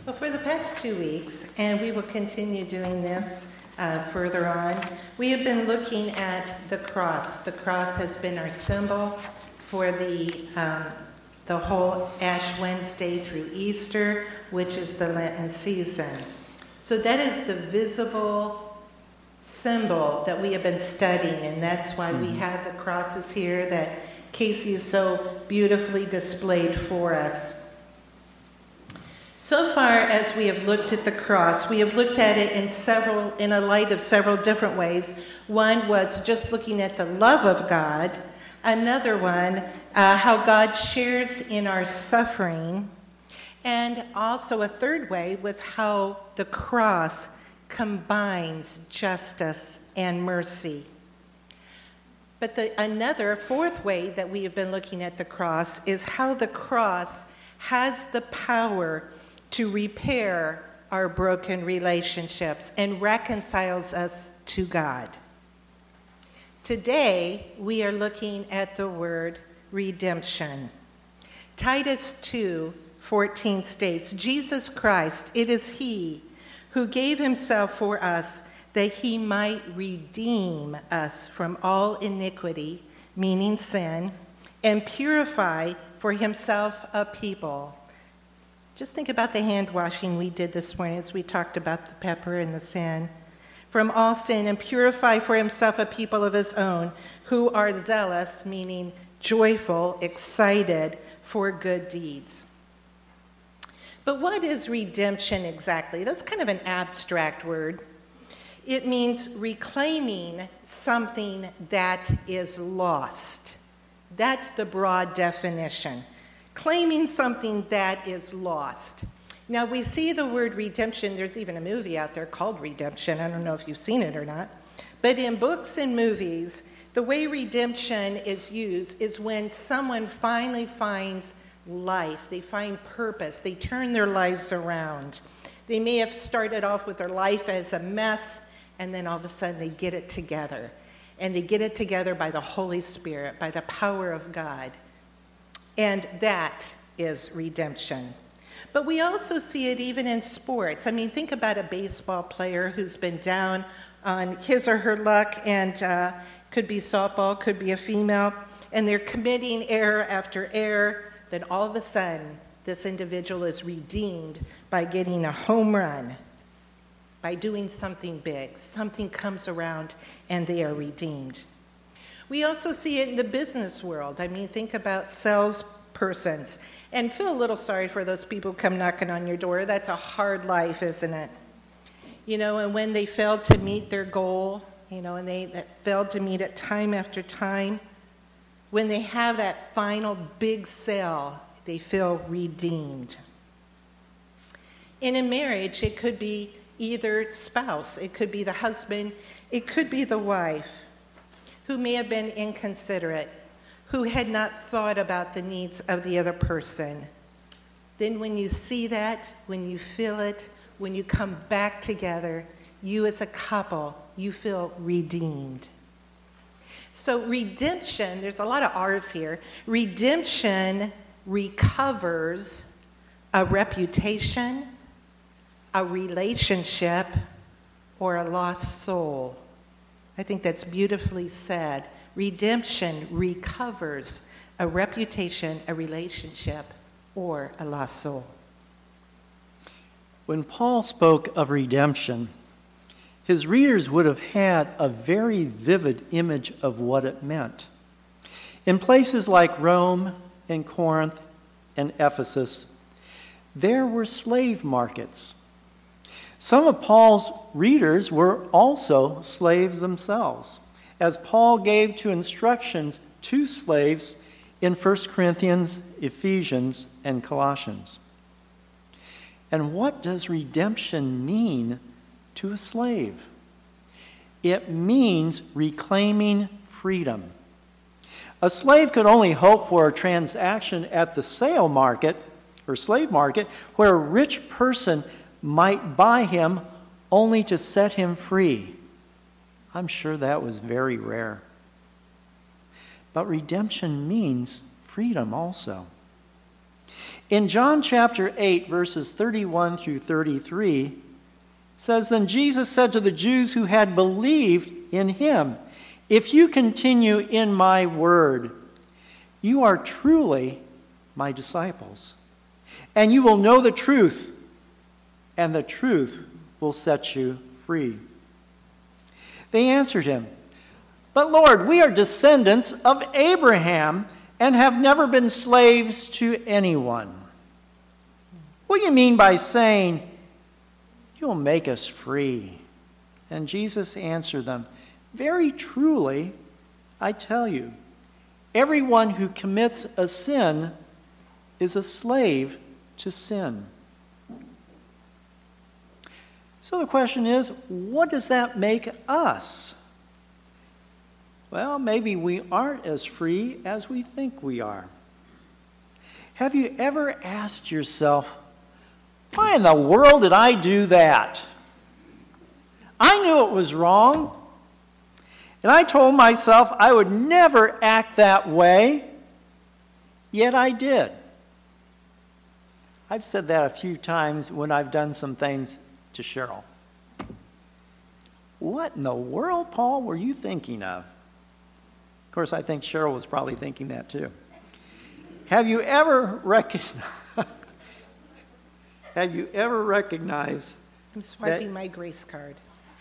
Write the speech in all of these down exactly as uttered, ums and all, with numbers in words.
Well, for the past two weeks, and we will continue doing this uh, further on, we have been looking at the cross. The cross has been our symbol for the um, the whole Ash Wednesday through Easter, which is the Lenten season. So that is the visible symbol that we have been studying, and that's why mm-hmm. we have the crosses here that Casey is so beautifully displayed for us. So far as we have looked at the cross, we have looked at it in several, in a light of several different ways. One was just looking at the love of God. Another one, uh, how God shares in our suffering. And also a third way was how the cross combines justice and mercy. But the, another fourth way that we have been looking at the cross is how the cross has the power to repair our broken relationships and reconciles us to God. Today, we are looking at the word redemption. Titus two fourteen states, Jesus Christ, it is he who gave himself for us that he might redeem us from all iniquity, meaning sin, and purify for himself a people. Just think about the hand washing we did this morning as we talked about the pepper and the sin. From all sin, and purify for himself a people of his own who are zealous, meaning joyful, excited for good deeds. But what is redemption exactly? That's kind of an abstract word. It means reclaiming something that is lost. That's the broad definition. Claiming something that is lost. Now, we see the word redemption. There's even a movie out there called Redemption. I don't know if you've seen it or not. But in books and movies, the way redemption is used is when someone finally finds life. They find purpose. They turn their lives around. They may have started off with their life as a mess, and then all of a sudden they get it together. And they get it together by the Holy Spirit, by the power of God. And that is redemption. But we also see it even in sports. I mean, think about a baseball player who's been down on his or her luck, and uh, could be softball, could be a female, and they're committing error after error. Then all of a sudden, this individual is redeemed by getting a home run, by doing something big. Something comes around, and they are redeemed. We also see it in the business world. I mean, think about salespersons. And feel a little sorry for those people who come knocking on your door. That's a hard life, isn't it? You know, and when they failed to meet their goal, you know, and they that failed to meet it time after time, when they have that final big sale, they feel redeemed. In a marriage, it could be either spouse, it could be the husband, it could be the wife, who may have been inconsiderate, who had not thought about the needs of the other person. Then when you see that, when you feel it, when you come back together, you as a couple, you feel redeemed. So redemption, there's a lot of R's here. Redemption recovers a reputation, a relationship, or a lost soul. I think that's beautifully said. Redemption recovers a reputation, a relationship, or a lost soul. When Paul spoke of redemption, his readers would have had a very vivid image of what it meant. In places like Rome and Corinth and Ephesus, there were slave markets. Some of Paul's readers were also slaves themselves, as Paul gave to instructions to slaves in First Corinthians, Ephesians, and Colossians. And what does redemption mean to a slave? It means reclaiming freedom. A slave could only hope for a transaction at the sale market, or slave market, where a rich person might buy him only to set him free. I'm sure that was very rare. But redemption means freedom also. In John chapter eight, verses thirty-one through thirty-three, says, "Then Jesus said to the Jews who had believed in him, 'If you continue in my word, you are truly my disciples, and you will know the truth, and the truth will set you free.' They answered him, 'But Lord, we are descendants of Abraham and have never been slaves to anyone. What do you mean by saying, you'll make us free?' And Jesus answered them, 'Very truly, I tell you, everyone who commits a sin is a slave to sin.'" So the question is, what does that make us? Well, maybe we aren't as free as we think we are. Have you ever asked yourself, why in the world did I do that? I knew it was wrong, and I told myself I would never act that way, yet I did. I've said that a few times when I've done some things to Cheryl. What in the world, Paul, were you thinking of? Of course, I think Cheryl was probably thinking that too. Have you ever recognized, have you ever recognized I'm swiping that, my grace card.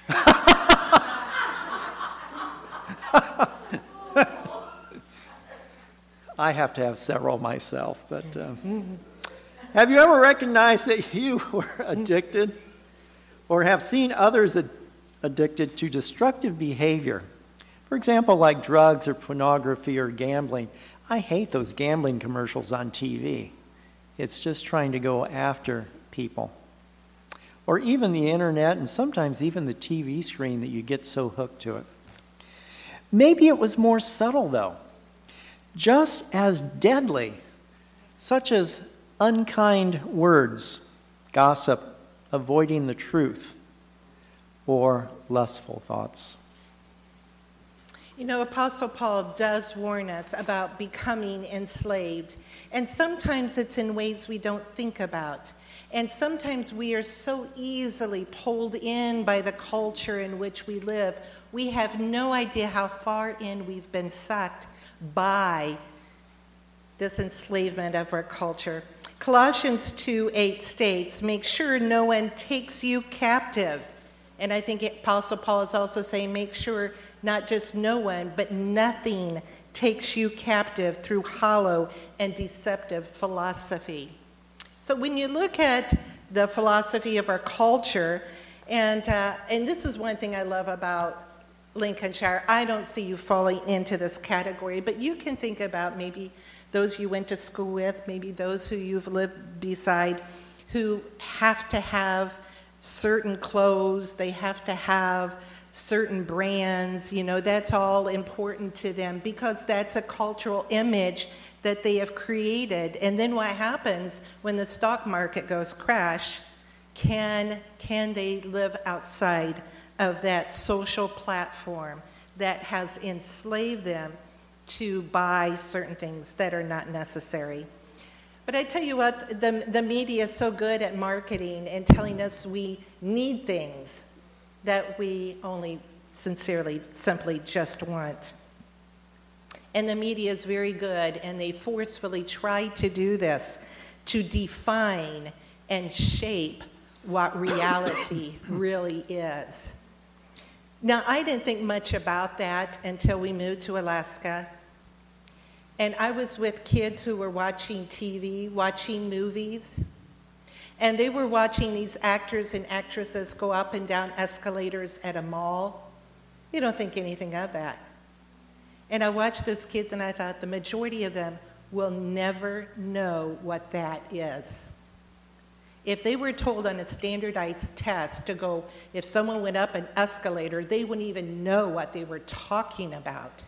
I have to have several myself, but um, have you ever recognized that you were addicted or have seen others ad- addicted to destructive behavior? For example, like drugs or pornography or gambling. I hate those gambling commercials on T V. It's just trying to go after people. Or even the internet, and sometimes even the T V screen that you get so hooked to it. Maybe it was more subtle, though. Just as deadly, such as unkind words, gossip, avoiding the truth, or lustful thoughts. You know, Apostle Paul does warn us about becoming enslaved, and sometimes it's in ways we don't think about. And sometimes we are so easily pulled in by the culture in which we live, we have no idea how far in we've been sucked by this enslavement of our culture. Colossians two eight states, "Make sure no one takes you captive." And I think Apostle Paul is also saying, make sure not just no one, but nothing takes you captive through hollow and deceptive philosophy. So when you look at the philosophy of our culture, and uh, and this is one thing I love about Lincolnshire, I don't see you falling into this category, but you can think about maybe those you went to school with, maybe those who you've lived beside, who have to have certain clothes, they have to have certain brands, you know, that's all important to them because that's a cultural image that they have created. And then what happens when the stock market goes crash? Can, can they live outside of that social platform that has enslaved them to buy certain things that are not necessary? But I tell you what, the, the media is so good at marketing and telling us we need things that we only sincerely, simply just want. And the media is very good, and they forcefully try to do this, to define and shape what reality really is. Now, I didn't think much about that until we moved to Alaska. And I was with kids who were watching T V, watching movies. And they were watching these actors and actresses go up and down escalators at a mall. You don't think anything of that. And I watched those kids and I thought the majority of them will never know what that is. If they were told on a standardized test to go, if someone went up an escalator, they wouldn't even know what they were talking about.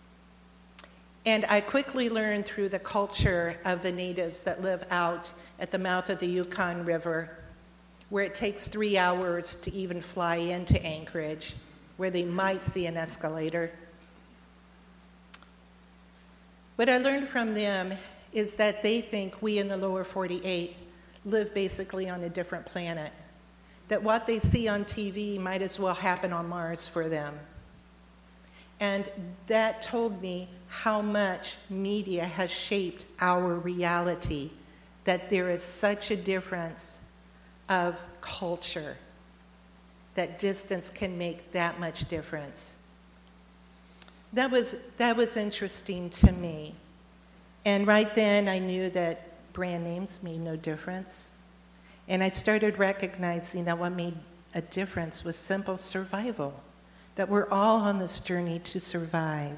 And I quickly learned through the culture of the natives that live out at the mouth of the Yukon River, where it takes three hours to even fly into Anchorage, where they might see an escalator. What I learned from them is that they think we in the lower forty-eight live basically on a different planet, that what they see on T V might as well happen on Mars for them. And that told me how much media has shaped our reality, that there is such a difference of culture, that distance can make that much difference. That was, that was interesting to me. And right then I knew that brand names made no difference. And I started recognizing that what made a difference was simple survival, that we're all on this journey to survive.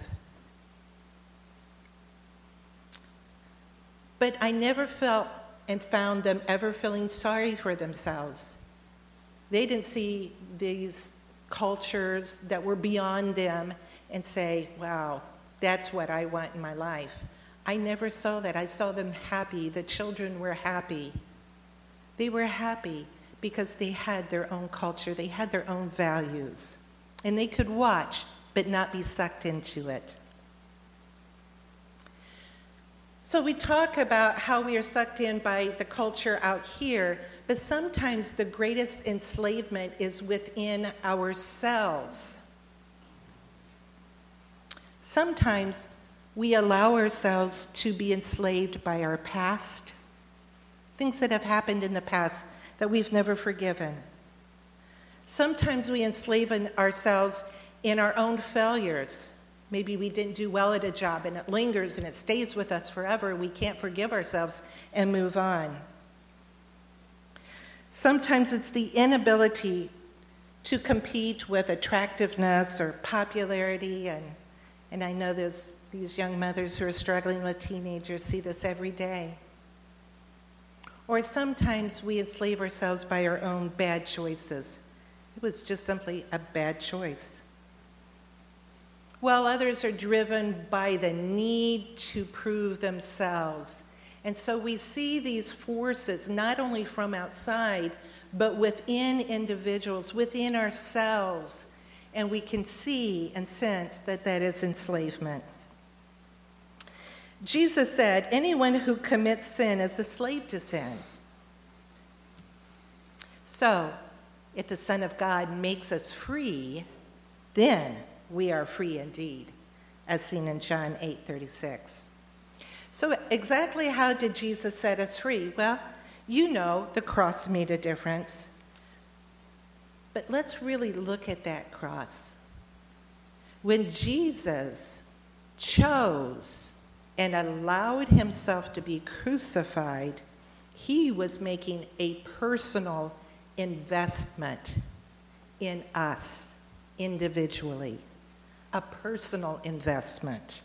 But I never felt and found them ever feeling sorry for themselves. They didn't see these cultures that were beyond them and say, wow, that's what I want in my life. I never saw that. I saw them happy. The children were happy. They were happy because they had their own culture. They had their own values. And they could watch, but not be sucked into it. So we talk about how we are sucked in by the culture out here, but sometimes the greatest enslavement is within ourselves. Sometimes we allow ourselves to be enslaved by our past, things that have happened in the past that we've never forgiven. Sometimes we enslave ourselves in our own failures. Maybe we didn't do well at a job and it lingers and it stays with us forever. We can't forgive ourselves and move on. Sometimes it's the inability to compete with attractiveness or popularity. And, and I know there's these young mothers who are struggling with teenagers see this every day. Or sometimes we enslave ourselves by our own bad choices. It was just simply a bad choice. While others are driven by the need to prove themselves. And so we see these forces not only from outside, but within individuals, within ourselves. And we can see and sense that that is enslavement. Jesus said, anyone who commits sin is a slave to sin. So, if the Son of God makes us free, then we are free indeed, as seen in John eight thirty-six. So exactly how did Jesus set us free? Well, you know the cross made a difference. But let's really look at that cross. When Jesus chose and allowed himself to be crucified, he was making a personal investment in us individually, a personal investment.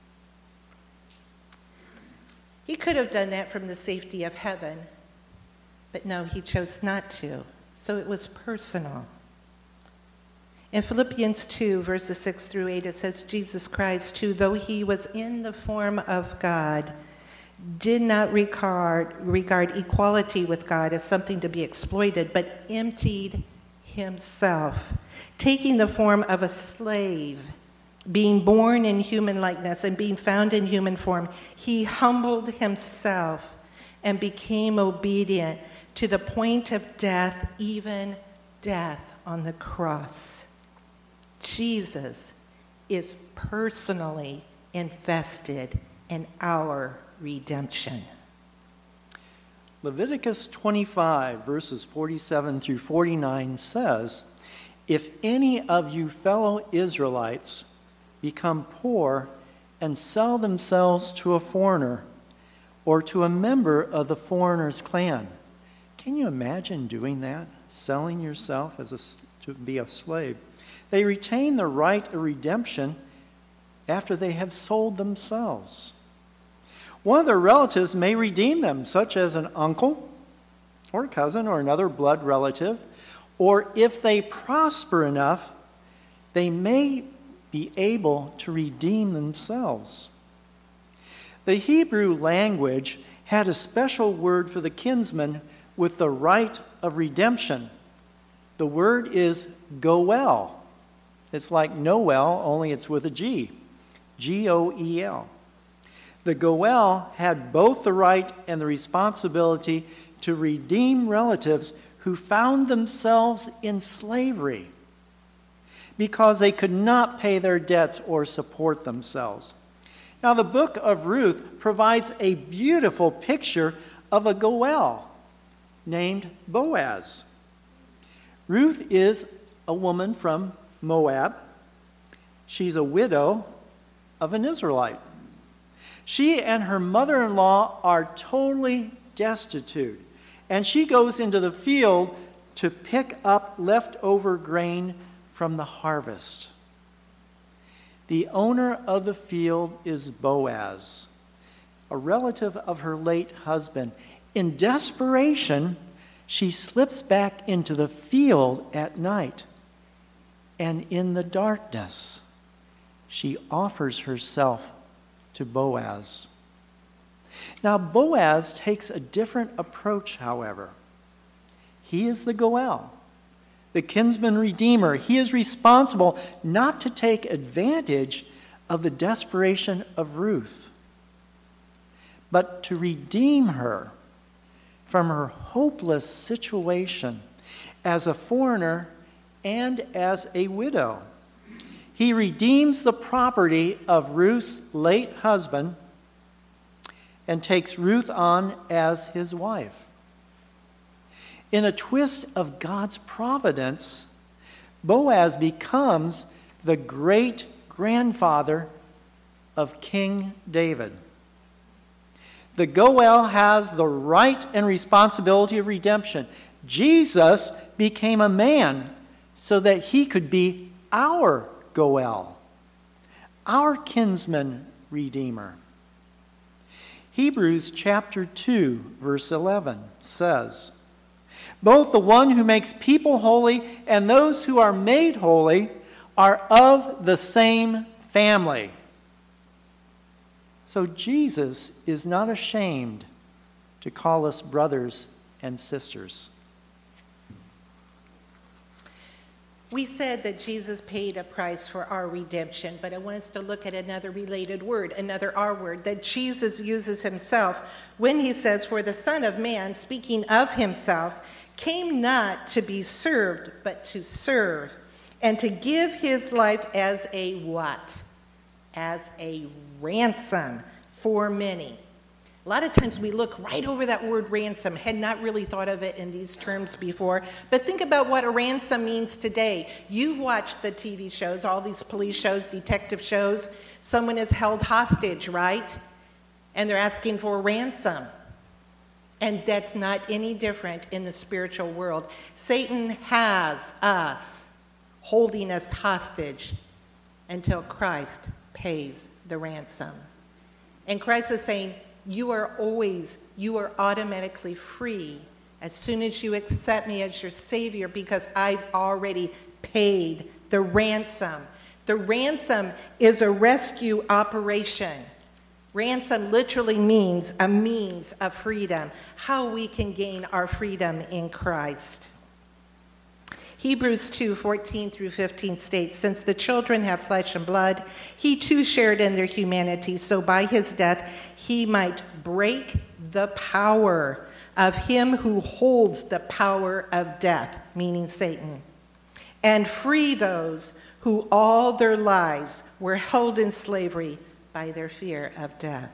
He could have done that from the safety of heaven, but no, he chose not to. So it was personal. In Philippians two, verses six through eight, it says, Jesus Christ, who, though he was in the form of God, did not regard, regard equality with God as something to be exploited, but emptied himself, taking the form of a slave, being born in human likeness and being found in human form. He humbled himself and became obedient to the point of death, even death on the cross. Jesus is personally invested in our redemption. Leviticus twenty-five, verses forty-seven through forty-nine says, if any of you fellow Israelites become poor and sell themselves to a foreigner or to a member of the foreigner's clan. Can you imagine doing that? Selling yourself as a, to be a slave. They retain the right of redemption after they have sold themselves. One of their relatives may redeem them, such as an uncle or a cousin or another blood relative. Or if they prosper enough, they may be able to redeem themselves. The Hebrew language had a special word for the kinsman with the right of redemption. The word is goel. It's like Noel, only it's with a G. G O E L. The Goel had both the right and the responsibility to redeem relatives who found themselves in slavery because they could not pay their debts or support themselves. Now, the book of Ruth provides a beautiful picture of a Goel named Boaz. Ruth is a woman from Moab. She's a widow of an Israelite. She and her mother-in-law are totally destitute, and she goes into the field to pick up leftover grain from the harvest. The owner of the field is Boaz, a relative of her late husband. In desperation, she slips back into the field at night, and in the darkness, she offers herself to Boaz. Now, Boaz takes a different approach, however. He is the Goel, the kinsman redeemer. He is responsible not to take advantage of the desperation of Ruth, but to redeem her from her hopeless situation as a foreigner and as a widow. He redeems the property of Ruth's late husband and takes Ruth on as his wife. In a twist of God's providence, Boaz becomes the great-grandfather of King David. The Goel has the right and responsibility of redemption. Jesus became a man so that he could be our Goel, our kinsman redeemer. Hebrews chapter two, verse eleven says, "Both the one who makes people holy and those who are made holy are of the same family." So Jesus is not ashamed to call us brothers and sisters. We said that Jesus paid a price for our redemption, but I want us to look at another related word, another R word, that Jesus uses himself when he says, "For the Son of Man," speaking of himself, "came not to be served, but to serve, and to give his life as a" what? As a ransom for many. A lot of times we look right over that word ransom, had not really thought of it in these terms before, but think about what a ransom means today. You've watched the T V shows, all these police shows, detective shows. Someone is held hostage, right? And they're asking for a ransom. And that's not any different in the spiritual world. Satan has us holding us hostage until Christ pays the ransom. And Christ is saying, you are always, you are automatically free as soon as you accept me as your Savior, because I've already paid the ransom. The ransom is a rescue operation. Ransom literally means a means of freedom, how we can gain our freedom in Christ. Hebrews two, fourteen through fifteen states, "Since the children have flesh and blood, he too shared in their humanity, so by his death he might break the power of him who holds the power of death," meaning Satan, "and free those who all their lives were held in slavery by their fear of death."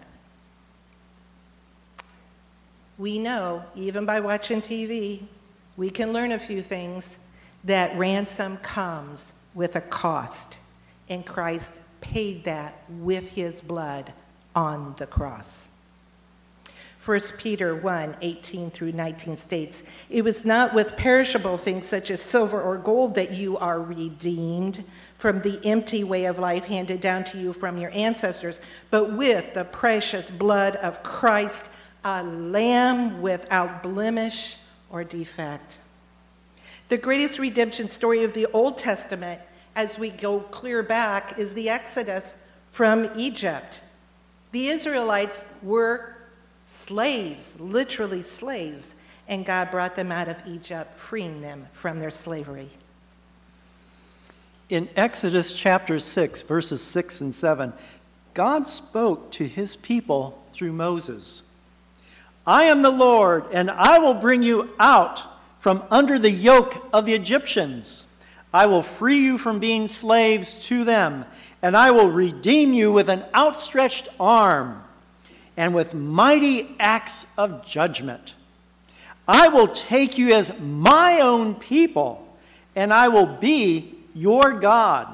We know, even by watching T V, we can learn a few things, that ransom comes with a cost, and Christ paid that with his blood on the cross. First Peter one, eighteen through nineteen states, "It was not with perishable things such as silver or gold that you are redeemed from the empty way of life handed down to you from your ancestors, but with the precious blood of Christ, a lamb without blemish or defect." The greatest redemption story of the Old Testament, as we go clear back, is the Exodus from Egypt. The Israelites were slaves, literally slaves, and God brought them out of Egypt, freeing them from their slavery. In Exodus chapter six, verses six and seven, God spoke to his people through Moses. I am the Lord, and I will bring you out from under the yoke of the Egyptians. I will free you from being slaves to them, and I will redeem you with an outstretched arm and with mighty acts of judgment. I will take you as my own people, and I will be your God.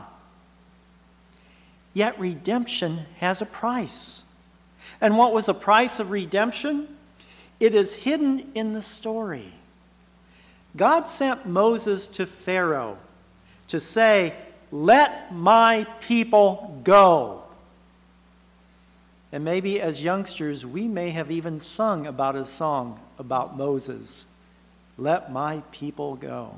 Yet redemption has a price. And what was the price of redemption? It is hidden in the story. God sent Moses to Pharaoh to say, "Let my people go." And maybe as youngsters, we may have even sung about a song about Moses. Let my people go.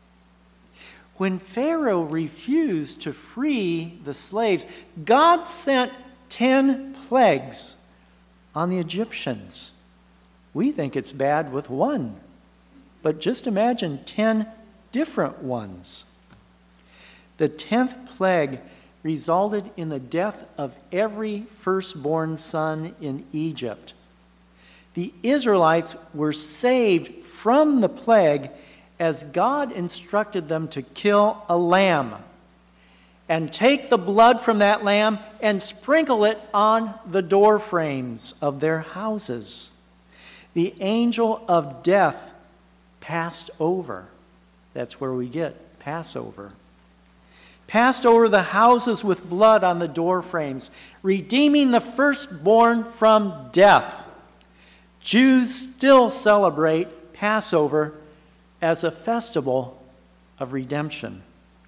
When Pharaoh refused to free the slaves, God sent ten plagues on the Egyptians. We think it's bad with one, but just imagine ten different ones. The tenth plague resulted in the death of every firstborn son in Egypt. The Israelites were saved from the plague as God instructed them to kill a lamb and take the blood from that lamb and sprinkle it on the door frames of their houses. The angel of death passed over. That's where we get Passover. Passed over the houses with blood on the door frames, redeeming the firstborn from death. Jews still celebrate Passover as a festival of redemption.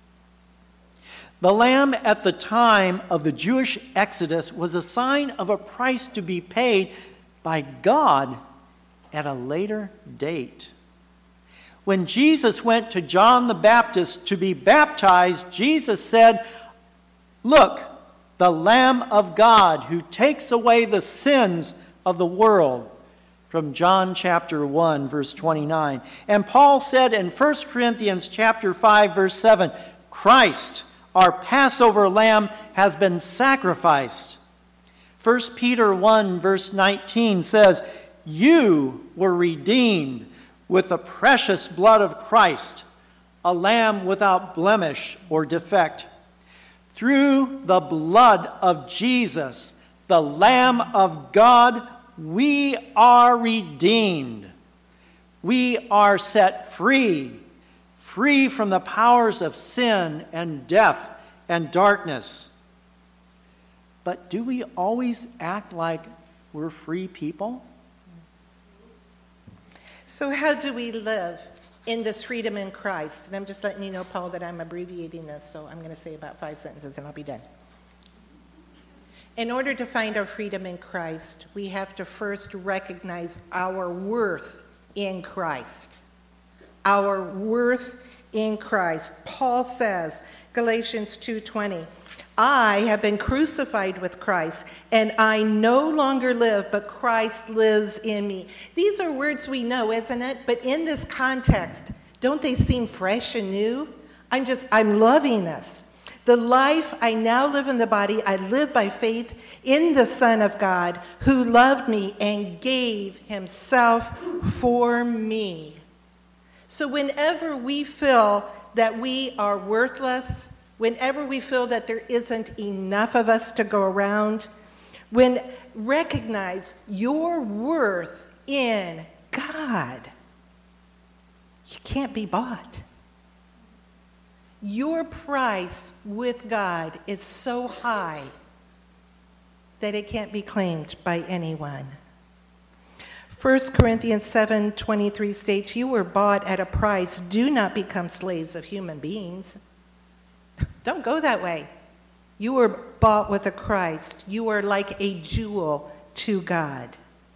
The lamb at the time of the Jewish Exodus was a sign of a price to be paid by God at a later date. When Jesus went to John the Baptist to be baptized, Jesus said, "Look, the Lamb of God who takes away the sins of the world." From John chapter one, verse twenty-nine. And Paul said in First Corinthians chapter five, verse seven, Christ, our Passover lamb, has been sacrificed. First Peter one, verse nineteen says, you were redeemed with the precious blood of Christ, a lamb without blemish or defect. Through the blood of Jesus, the Lamb of God, we are redeemed. We are set free, free from the powers of sin and death and darkness. But do we always act like we're free people? So how do we live in this freedom in Christ? And I'm just letting you know, Paul, that I'm abbreviating this, so I'm going to say about five sentences and I'll be done. In order to find our freedom in Christ, we have to first recognize our worth in Christ. Our worth in Christ. Paul says, Galatians two twenty, I have been crucified with Christ, and I no longer live, but Christ lives in me. These are words we know, isn't it? But in this context, don't they seem fresh and new? I'm just, I'm loving this. The life I now live in the body, I live by faith in the Son of God, who loved me and gave himself for me. So whenever we feel that we are worthless, whenever we feel that there isn't enough of us to go around, when recognize your worth in God. You can't be bought. Your price with God is so high that it can't be claimed by anyone. First Corinthians seven twenty-three states, you were bought at a price. Do not become slaves of human beings. Don't go that way. You were bought with a Christ. You are like a jewel to God.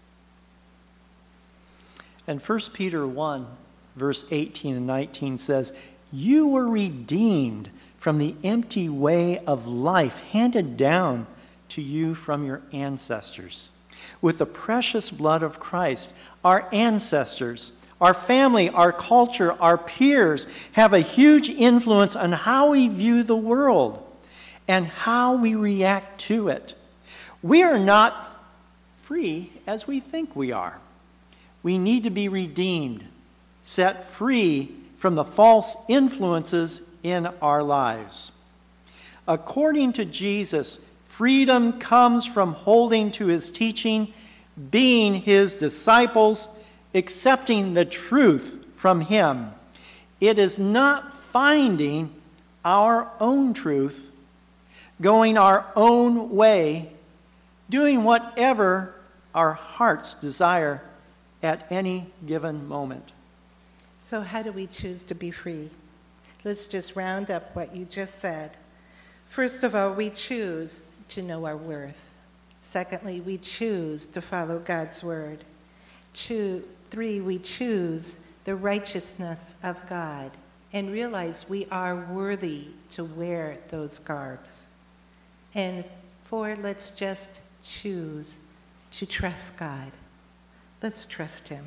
And First Peter one, verse eighteen and nineteen says, you were redeemed from the empty way of life handed down to you from your ancestors. With the precious blood of Christ, our ancestors, our family, our culture, our peers have a huge influence on how we view the world and how we react to it. We are not free as we think we are. We need to be redeemed, set free from the false influences in our lives. According to Jesus, freedom comes from holding to his teaching, being his disciples, accepting the truth from him. It is not finding our own truth, going our own way, doing whatever our hearts desire at any given moment. So how do we choose to be free? Let's just round up what you just said. First of all, we choose to know our worth. Secondly, we choose to follow God's word. Two, three, we choose the righteousness of God and realize we are worthy to wear those garbs. And four, let's just choose to trust God. Let's trust him.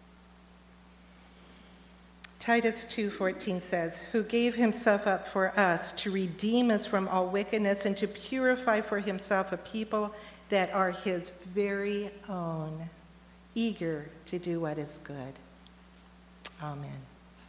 Titus two fourteen says, who gave himself up for us to redeem us from all wickedness and to purify for himself a people that are his very own, eager to do what is good. Amen.